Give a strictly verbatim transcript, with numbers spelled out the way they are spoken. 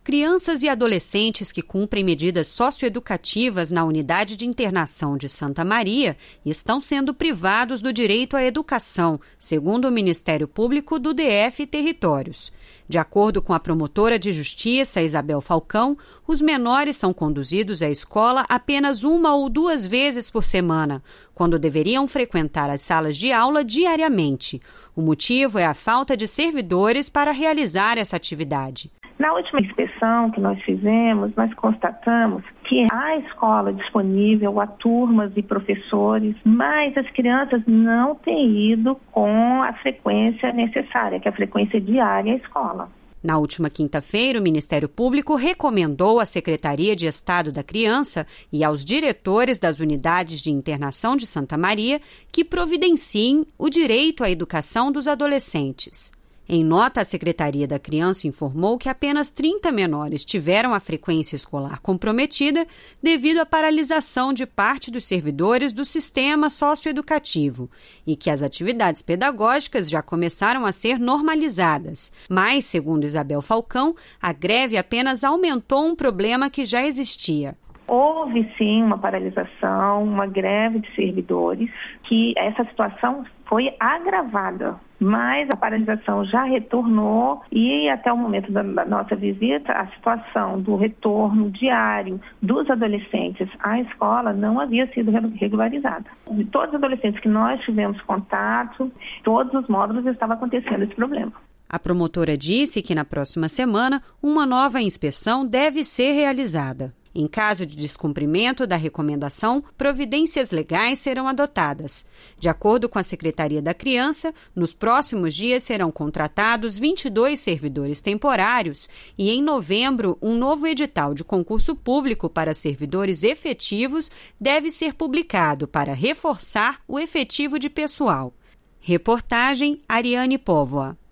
Crianças e adolescentes que cumprem medidas socioeducativas na unidade de internação de Santa Maria estão sendo privados do direito à educação, segundo o Ministério Público do D F e Territórios. De acordo com a promotora de justiça, Isabel Falcão, os menores são conduzidos à escola apenas uma ou duas vezes por semana, quando deveriam frequentar as salas de aula diariamente. O motivo é a falta de servidores para realizar essa atividade. Na última inspeção que nós fizemos, nós constatamos que há escola disponível, há turmas e professores, mas as crianças não têm ido com a frequência necessária, que é a frequência diária à escola. Na última quinta-feira, o Ministério Público recomendou à Secretaria de Estado da Criança e aos diretores das unidades de internação de Santa Maria que providenciem o direito à educação dos adolescentes. Em nota, a Secretaria da Criança informou que apenas trinta menores tiveram a frequência escolar comprometida devido à paralisação de parte dos servidores do sistema socioeducativo e que as atividades pedagógicas já começaram a ser normalizadas. Mas, segundo Isabel Falcão, a greve apenas aumentou um problema que já existia. Houve, sim, uma paralisação, uma greve de servidores, que essa situação foi agravada, mas a paralisação já retornou e até o momento da nossa visita, a situação do retorno diário dos adolescentes à escola não havia sido regularizada. De todos os adolescentes que nós tivemos contato, todos os módulos estava acontecendo esse problema. A promotora disse que na próxima semana uma nova inspeção deve ser realizada. Em caso de descumprimento da recomendação, providências legais serão adotadas. De acordo com a Secretaria da Criança, nos próximos dias serão contratados vinte e dois servidores temporários e, em novembro, um novo edital de concurso público para servidores efetivos deve ser publicado para reforçar o efetivo de pessoal. Reportagem Ariane Póvoa.